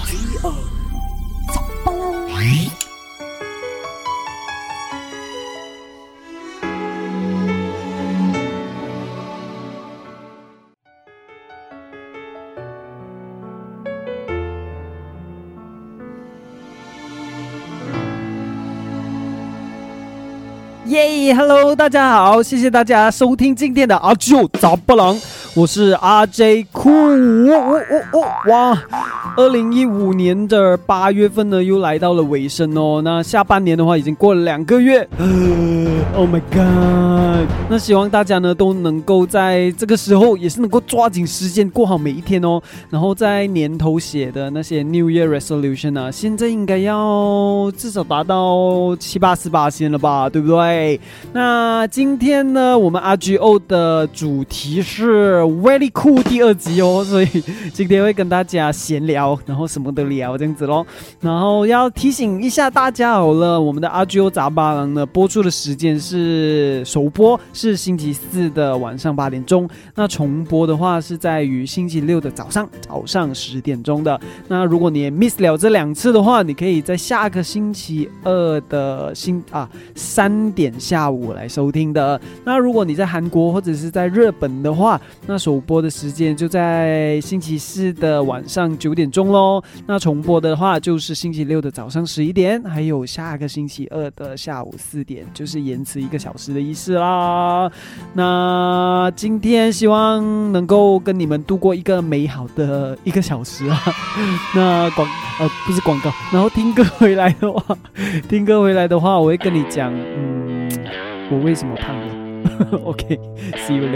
RGO 杂巴郎。 耶 ，Hello， 大家好，谢谢大家收听今天的RGO杂巴郎，我是 RJ 酷。哇，2015年的8月份呢，又来到了尾声哦。那下半年的话，已经过了2个月。Oh my god！ 那希望大家呢都能够在这个时候，也是能够抓紧时间过好每一天哦。然后在年头写的那些 New Year Resolution 啊，现在应该要至少达到7-8%了吧，对不对？那今天呢，我们 RGO 的主题是 Very Cool 第2集哦，所以今天会跟大家闲聊，然后什么都聊这样子咯。然后要提醒一下大家好了，我们的 RGO 杂巴郎呢播出的时间是首播是星期4的晚上8点钟，那重播的话是在于星期6的早上10点钟的。那如果你也 miss 了这2次的话，你可以在下个星期2的3点下午来收听的。那如果你在韩国或者是在日本的话，那首播的时间就在星期4的晚上9点钟咯。那重播的话就是星期6的早上11点，还有下个星期2的下午4点，就是延迟1个小时的意思啦。那今天希望能够跟你们度过一个美好的1个小时啊。那不是广告，然后听歌回来的话，我会跟你讲，我为什么胖了。OK， see you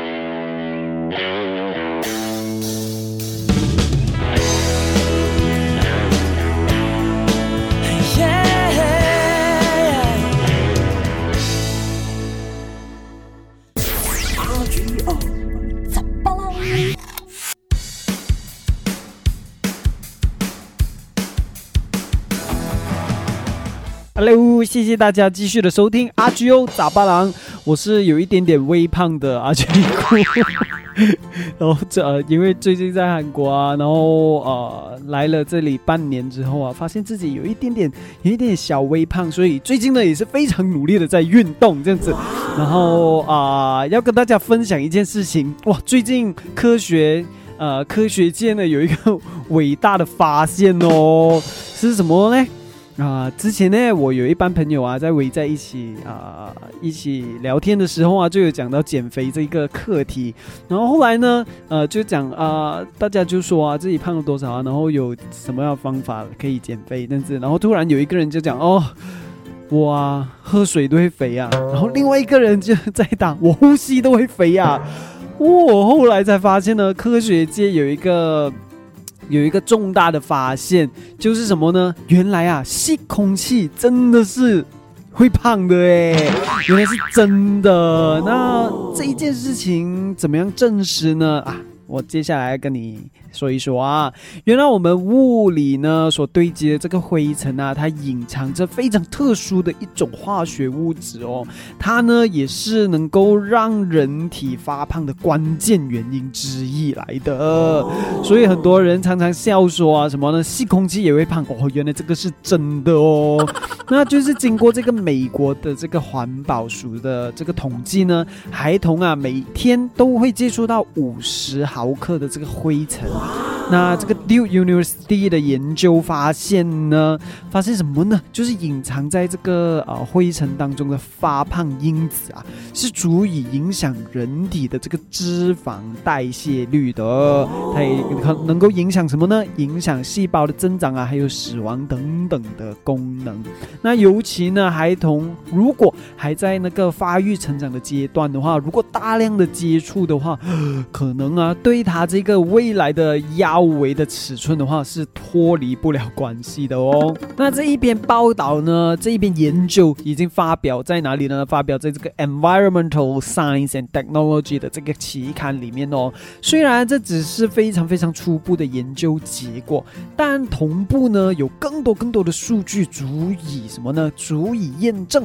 later。Hello， 谢谢大家继续的收听 RGO 杂巴郎，我是有一点点微胖的 RJ 酷。然后因为最近在韩国啊，然后来了这里半年之后啊，发现自己有一点点小微胖，所以最近呢也是非常努力的在运动这样子。然后要跟大家分享一件事情，哇，最近科学界呢有一个伟大的发现哦，是什么呢？之前呢，我有一班朋友啊，在围在一起聊天的时候啊，就有讲到减肥这个课题。然后后来呢，就讲大家就说啊，自己胖了多少啊，然后有什么样的方法可以减肥这样子。然后突然有一个人就讲我喝水都会肥啊。然后另外一个人就在打我呼吸都会肥啊。我后来才发现呢，科学界有一个重大的发现，就是什么呢？原来啊，吸空气真的是会胖的耶，原来是真的。那这一件事情怎么样证实呢？我接下来跟你说一说啊。原来我们物理呢所堆积的这个灰尘啊，它隐藏着非常特殊的一种化学物质哦，它呢也是能够让人体发胖的关键原因之一来的。所以很多人常常笑说啊，什么呢？吸空气也会胖哦，原来这个是真的哦。那就是经过这个美国的这个环保署的这个统计呢，孩童啊每天都会接触到50毫克的这个灰尘。那这个 Duke University 的研究发现什么呢？就是隐藏在这个灰尘当中的发胖因子啊，是足以影响人体的这个脂肪代谢率的。它也能够影响什么呢？影响细胞的增长啊，还有死亡等等的功能。那尤其呢，孩童如果还在那个发育成长的阶段的话，如果大量的接触的话，可能啊对他这个未来的腰围的尺寸的话是脱离不了关系的哦。那这一篇报道呢，这一篇研究已经发表在哪里呢？发表在这个 Environmental Science and Technology 的这个期刊里面哦。虽然这只是非常非常初步的研究结果，但同步呢有更多的数据足以什么呢？足以验证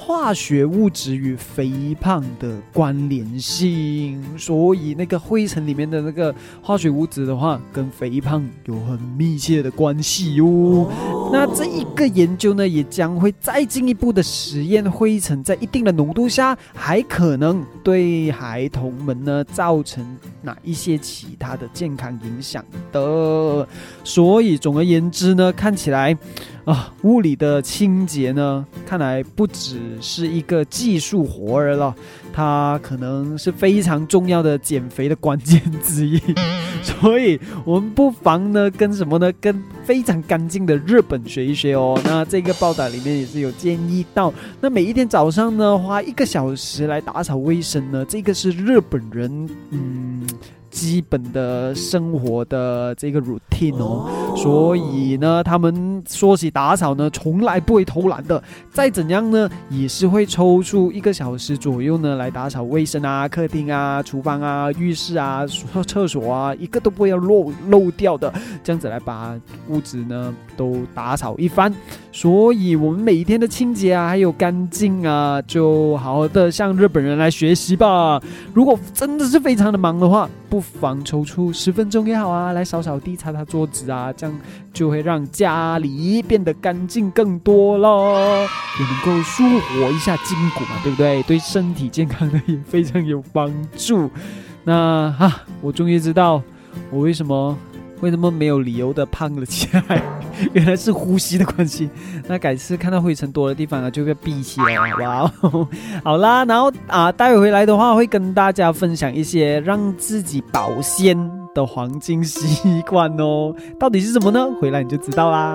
化学物质与肥胖的关联性，所以那个灰尘里面的那个化学物质的话，跟肥胖有很密切的关系哟。那这一个研究呢，也将会再进一步的实验灰尘在一定的浓度下，还可能对孩童们呢造成哪一些其他的健康影响的。所以总而言之呢，看起来物理的清洁呢，看来不只是一个技术活儿了，它可能是非常重要的减肥的关键之一。所以我们不妨呢跟什么呢？跟非常干净的日本学一学哦。那这个报道里面也是有建议到，那每一天早上呢花1个小时来打扫卫生呢，这个是日本人基本的生活的这个 routine 哦，所以呢，他们说起打扫呢，从来不会偷懒的。再怎样呢，也是会抽出1个小时左右呢来打扫卫生啊、客厅啊、厨房啊、浴室啊、厕所啊，一个都不要漏掉的，这样子来把屋子呢都打扫一番。所以我们每一天的清洁啊，还有干净啊，就好好的向日本人来学习吧。如果真的是非常的忙的话，不妨抽出10分钟也好啊，来扫扫地、擦擦桌子啊，这样就会让家里变得干净更多了，也能够舒活一下筋骨嘛，对不对？对身体健康的也非常有帮助。那我终于知道我为什么没有理由的胖了起来，原来是呼吸的关系。那改次看到灰尘多的地方呢，就要闭起来，好不好？好啦，然后待会回来的话，会跟大家分享一些让自己保鲜的黄金习惯哦。到底是什么呢？回来你就知道啦。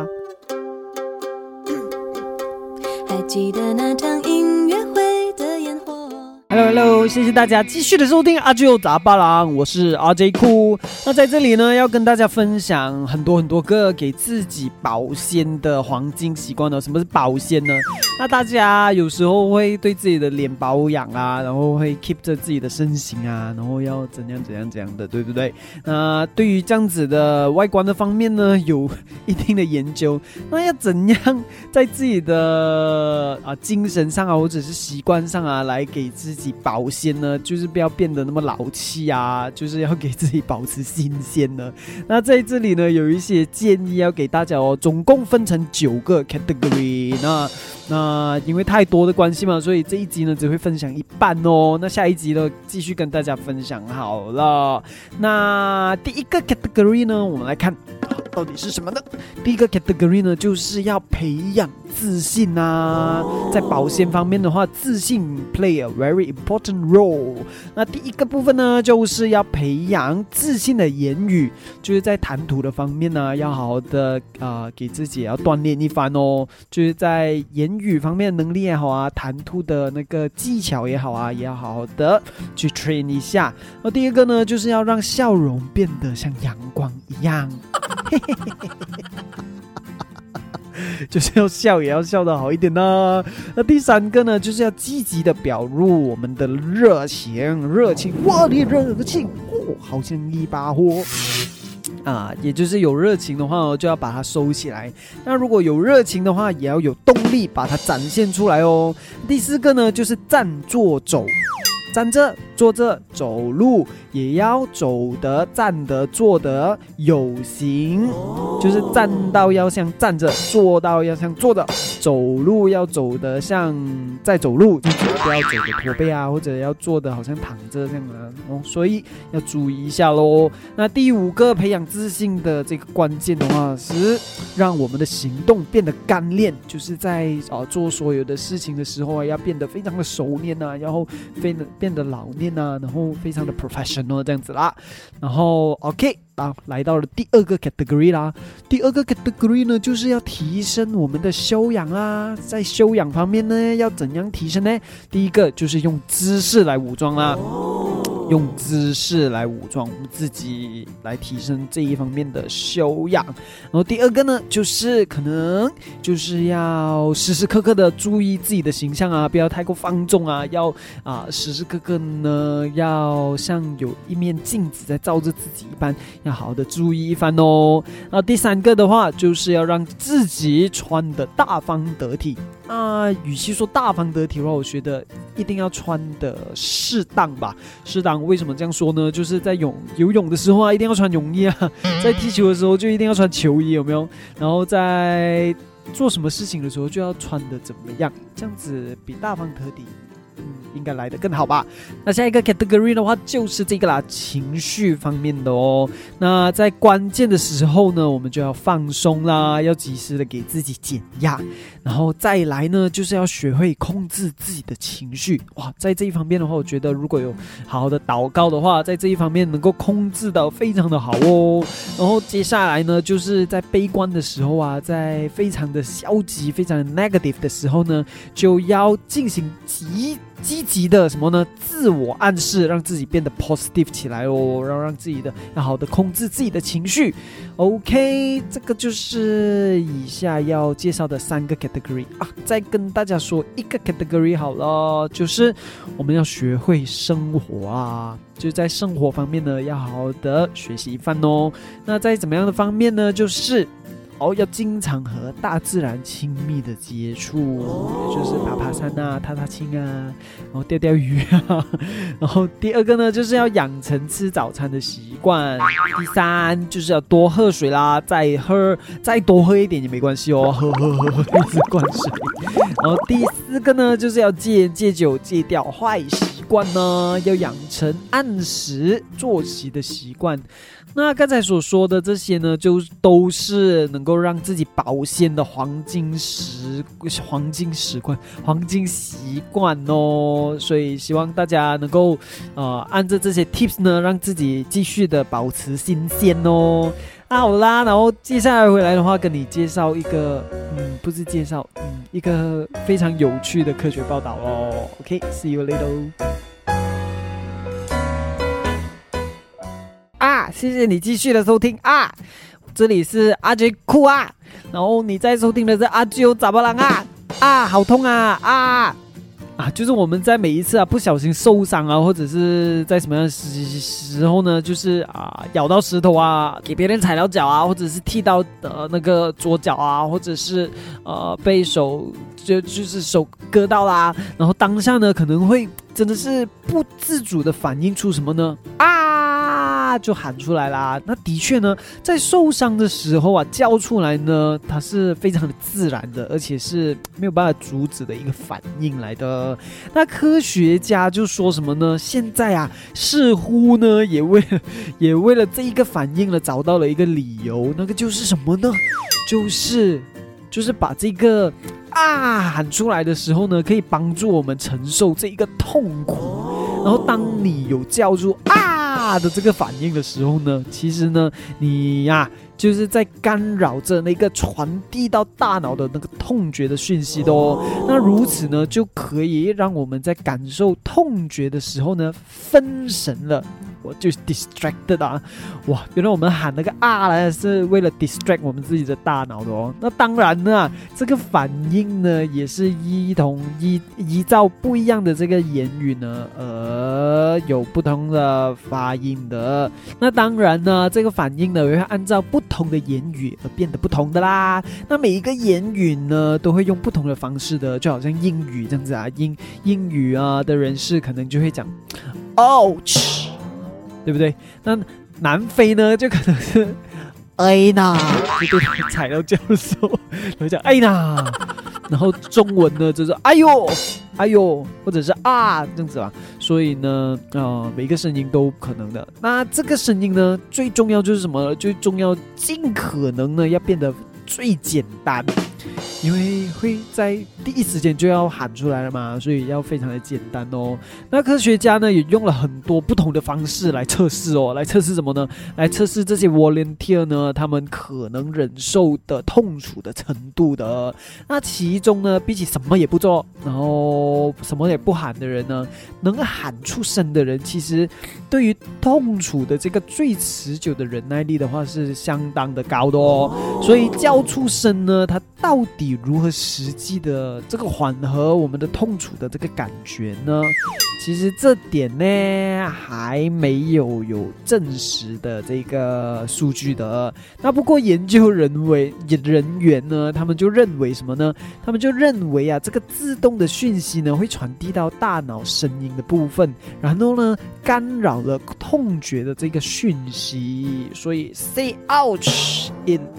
还记得那场音乐会的烟火。 Hello， 谢谢大家继续的收听阿啾杂巴郎，我是 RJ 酷。那在这里呢，要跟大家分享很多个给自己保鲜的黄金习惯呢。什么是保鲜呢？那大家有时候会对自己的脸保养啊，然后会 keep 着自己的身形啊，然后要怎样的，对不对？那对于这样子的外观的方面呢，有一定的研究。那要怎样在自己的精神上啊，或者是习惯上啊，来给自己保鲜呢？就是不要变得那么老气啊，就是要给自己保持新鲜呢。那在这里呢，有一些建议要给大家哦，总共分成9个 category。那因为太多的关系嘛，所以这一集呢只会分享一半哦。那下一集呢继续跟大家分享好了。那第一个 category 呢，我们来看到底是什么呢？第一个 category 呢，就是要培养自信啊。在保鲜方面的话，自信 play a very important role。那第一个部分呢，就是要培养自信的言语，就是在谈吐的方面呢，要好好的给自己也要锻炼一番哦。就是在言语方面的能力也好啊，谈吐的那个技巧也好啊，也要好好的去 train 一下。那第二个呢，就是要让笑容变得像阳光一样。就是要笑，也要笑得好一点呢。那第3个呢，就是要积极的表露我们的热情，我的热情好像一把火也就是有热情的话就要把它收起来。那如果有热情的话，也要有动力把它展现出来哦。第4个呢，就是站坐走。站着、坐着、走路也要走得、站得、坐得有型，就是站到要像站着，坐到要像坐着，走路要走得像在走路，就不要走得驼背啊，或者要坐得好像躺着这样哦，所以要注意一下咯。那第5个培养自信的这个关键的话，是让我们的行动变得干练，就是在做所有的事情的时候要变得非常的熟练啊，然后变得老练啊，然后非常的 professional 这样子啦。然后 OK， 来到了第2个 category 啦。第2个 category 呢，就是要提升我们的修养啦。在修养方面呢，要怎样提升呢？第一个就是用知识来武装啦。 用知识来武装我们自己，来提升这一方面的修养。然后第二个呢，就是可能就是要时时刻刻的注意自己的形象啊，不要太过放纵啊，要时时刻刻呢要像有一面镜子在照着自己一般，要好好的注意一番哦。然后第三个的话，就是要让自己穿的大方得体与其说大方得体的话，我觉得一定要穿的适当吧。适当为什么这样说呢？就是在游泳的时候一定要穿泳衣啊，在踢球的时候就一定要穿球衣，有没有？然后在做什么事情的时候就要穿的怎么样，这样子比大方得体应该来得更好吧。那下一个 category 的话就是这个啦，情绪方面的哦。那在关键的时候呢，我们就要放松啦，要及时的给自己减压，然后再来呢，就是要学会控制自己的情绪。哇，在这一方面的话，我觉得如果有好好的祷告的话，在这一方面能够控制到非常的好哦。然后接下来呢，就是在悲观的时候在非常的消极、非常的 negative 的时候呢，就要进行积极的什么呢？自我暗示，让自己变得 positive 起来哦，然后让自己的要好的控制自己的情绪。OK， 这个就是以下要介绍的3个 category 再跟大家说一个 category 好了，就是我们要学会生活就在生活方面呢，要好好的学习一番哦。那在怎么样的方面呢？就是要经常和大自然亲密的接触，也就是爬爬山踏踏青然后钓钓鱼然后第二个呢，就是要养成吃早餐的习惯。第三就是要多喝水啦，再多喝一点也没关系哦，喝一直灌水。然后第四个呢，就是要戒酒，戒掉坏习惯呢，要养成按时作息的习惯。那刚才所说的这些呢，就都是能够让自己保鲜的黄金习惯哦。所以希望大家能够按着这些 tips 呢，让自己继续的保持新鲜哦。好啦，然后接下来回来的话，跟你介绍一个不是介绍一个非常有趣的科学报道哦。OK，see you later。谢谢你继续的收听这里是阿杰酷然后你在收听的是阿啾咋巴郎好痛就是我们在每一次不小心受伤或者是在什么样的时候呢，就是咬到石头给别人踩到脚或者是踢到那个左脚或者是被就是手割到啦，然后当下呢可能会真的是不自主的反应出什么呢就喊出来啦。那的确呢，在受伤的时候叫出来呢，它是非常的自然的，而且是没有办法阻止的一个反应来的。那科学家就说什么呢？现在似乎呢也为了这一个反应呢找到了一个理由，那个就是什么呢？就是把这个喊出来的时候呢，可以帮助我们承受这一个痛苦。然后当你有叫出的这个反应的时候呢，其实呢你就是在干扰着那个传递到大脑的那个痛觉的讯息的哦。那如此呢，就可以让我们在感受痛觉的时候呢分神了。我就 distracted 哇，原来我们喊那个来是为了 distract 我们自己的大脑的哦。那当然呢，这个反应呢也是依照不一样的这个言语呢有不同的发音的。那当然呢，这个反应呢会按照不同的言语而变得不同的啦。那每一个言语呢都会用不同的方式的，就好像英语这样子英语的人士可能就会讲 ouch， 对不对？那南非呢就可能是哎呐，就对他踩到脚的时候会讲哎呐，然后中文呢就是哎呦或者是这样子吧。所以呢每一个声音都可能的。那这个声音呢最重要就是什么？最重要尽可能呢要变得最简单， 因为会在第一时间就要喊出来了嘛，所以要非常的简单哦。那科学家呢也用了很多不同的方式来测试哦，来测试什么呢？来测试这些 volunteer 呢，他们可能忍受的痛楚的程度的。那其中呢，比起什么也不做，然后什么也不喊的人呢，能喊出声的人，其实对于痛楚的这个最持久的忍耐力的话，是相当的高的哦。所以叫出声呢，它到底如何实际的这个缓和我们的痛楚的这个感觉呢？其实这点呢还没有证实的这个数据的。那不过研究人员呢，他们就认为什么呢？他们就认为啊，这个自动的讯息呢会传递到大脑声音的部分，然后呢干扰了痛觉的这个讯息。所以 say ouch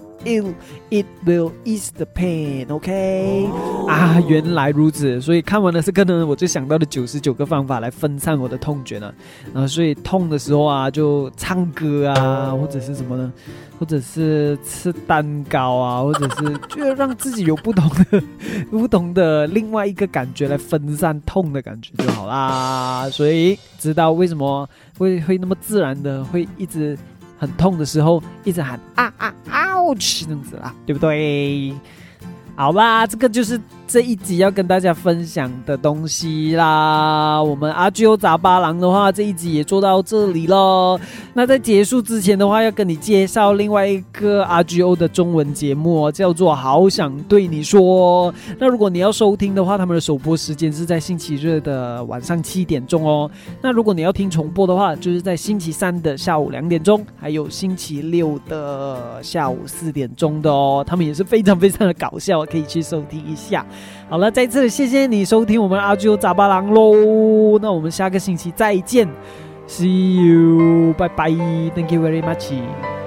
it will ease the pain, OK？ 啊，原来如此。所以看完了这个呢，我就想到了99个方法来分散我的痛觉呢。所以痛的时候啊，就唱歌啊，或者是什么呢？或者是吃蛋糕啊，或者是就要让自己有不同的另外一个感觉来分散痛的感觉就好啦。所以知道为什么会那么自然的会一直很痛的时候一直喊ouch 这样子啦，对不对？好啦，这个就是这一集要跟大家分享的东西啦。我们阿 Gio 杂巴郎的话，这一集也做到这里了。那在结束之前的话，要跟你介绍另外一个阿 Gio 的中文节目，叫做《好想对你说》。那如果你要收听的话，他们的首播时间是在星期日的晚上7点钟哦。那如果你要听重播的话，就是在星期三的下午2点钟，还有星期六的下午4点钟的哦。他们也是非常非常的搞笑，可以去收听一下。好了，在这里谢谢你收听我们阿 Gio 杂巴郎咯。那我们下个星期再见， See you， 拜拜， Thank you very much。